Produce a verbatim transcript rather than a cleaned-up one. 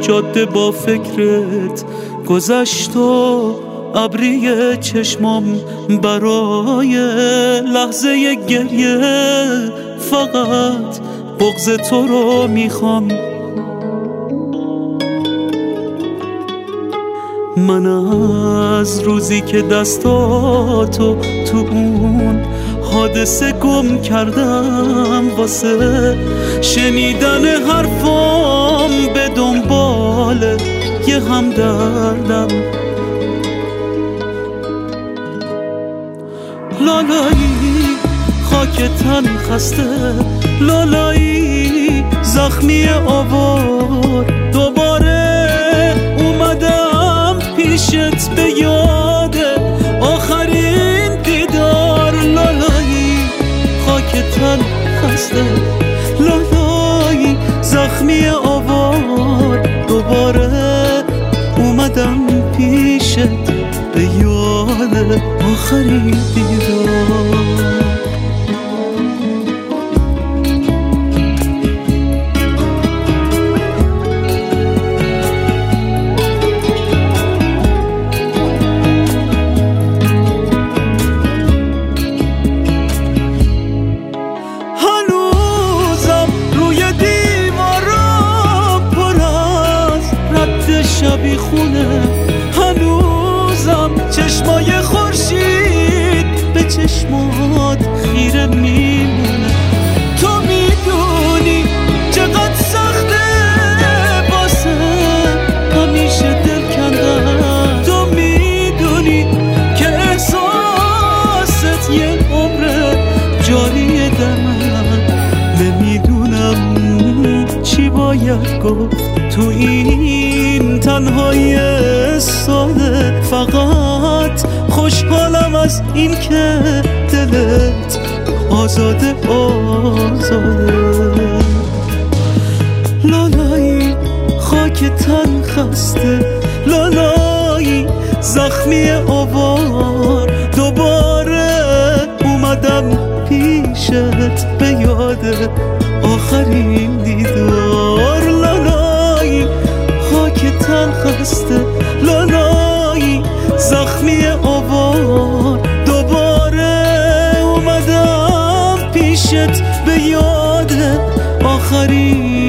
جاده با فکرت گذشت و ابری چشمام برای لحظه گریه فقط بغض تو رو میخوام. من از روزی که دستاتو تو اون حادثه گم کردم واسه شنیدن حرفام به دنبال یه همدردم. لالایی خاک تن خسته، لالایی زخمی آوار، دوباره اومدم پیشت به یاد آخرین دیدار. لالایی خاک تن خسته، لالایی زخمی آوار، دوباره اومدم پیشت به یاد آخرین دیدار. شبی خونه هنوزم چشمای خورشید به چشمات خیره میمونه. تو میدونی چقدر سخته واسه همیشه دل کندن، تو میدونی که احساست یه عمره جاریه در من. نمیدونم چی باید گفت تو این تنهایی ساده، فقط خوشحالم از این که دلت آزاده آزاده. لالایی خاک تن خسته، لالایی زخمی آوار، دوباره اومدم پیشت به یاد آخرین دیدار. لالایی خاک تن خسته، لالایی زخمی آوار، دوباره اومدم پیشت به یاد آخرین